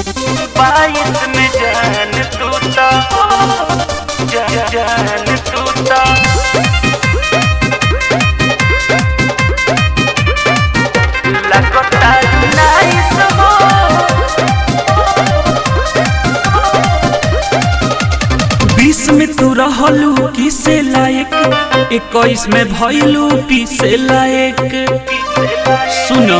22 में जान तू तो जान तू तो लगता नाइस हो। 20 में तू रहलू किसे लायक, 21 में भइलू पीसे लायक। सुनो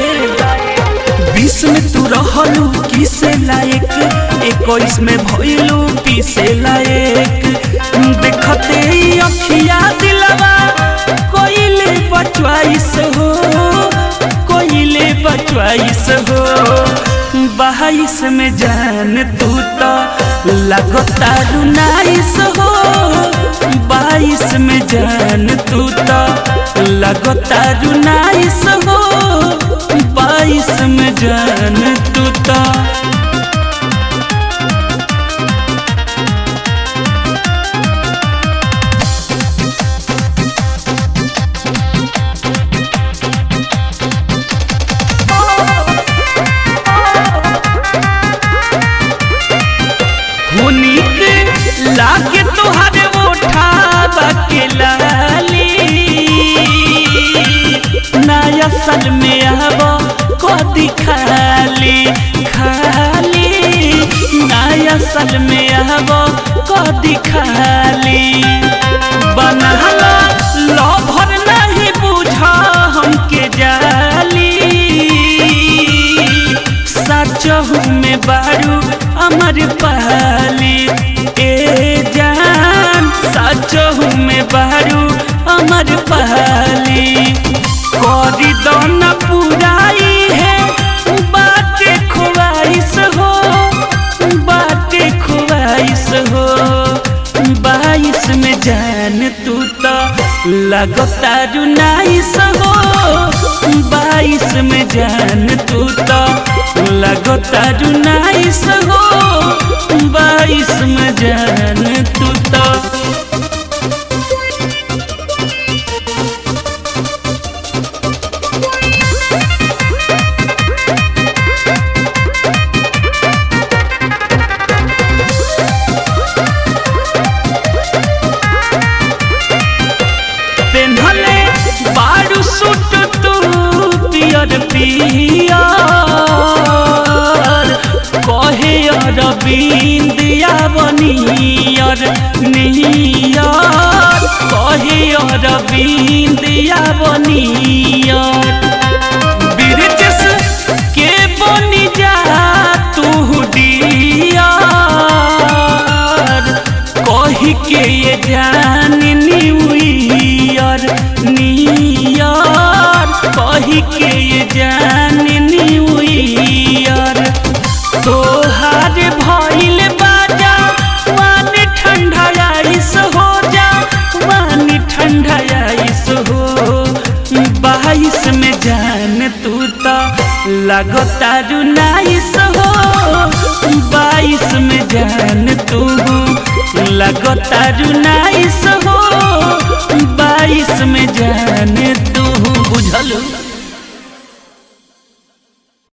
20 में तू रहलू किसे लायक, 21 में भइलू पीसे लायक। देखते ही अखिया दिलवा कोइले बचवाइस हो, कोइले बचवाइस हो। 22 में जान तू तो लगता नाइस हो। 22 में जान तू तो लगता नाइस हो। 22 में जान तू तो लागे तोहरे उठावा के लाली, नया साल में आबो कदी खाली खाली, नया साल में आबो कदी खाली। बनहला लभर नहीं बुझा हमके जाली, सचहू में बारू अमर पाली। सचहू में बारू अमर पहली, करी दोना पुराई है बाटे ख्वाइश हो, बाटे ख्वाइश हो। 22 में जान तू तो लगता नाइस हो। 22 में जान तू तो लगता नाइस हो। 22 में जान तू तो पेन्हले बारू सूट तू पियर पियर, कहे अरविंदिया बनियर नियर, कहे अरविंदिया बनियर। बिरजस के बनी जा तू डियर, कही के ये जान न्यू ईयर नियर, कही के ये जान न्यू ईयर। तोहार भइल बाजा वानी ठंडा आइस हो जा, वानी ठंडा आइस हो। 22 में जान तू तो लगता नाइस हो। 22 में जान तू लगता नाइस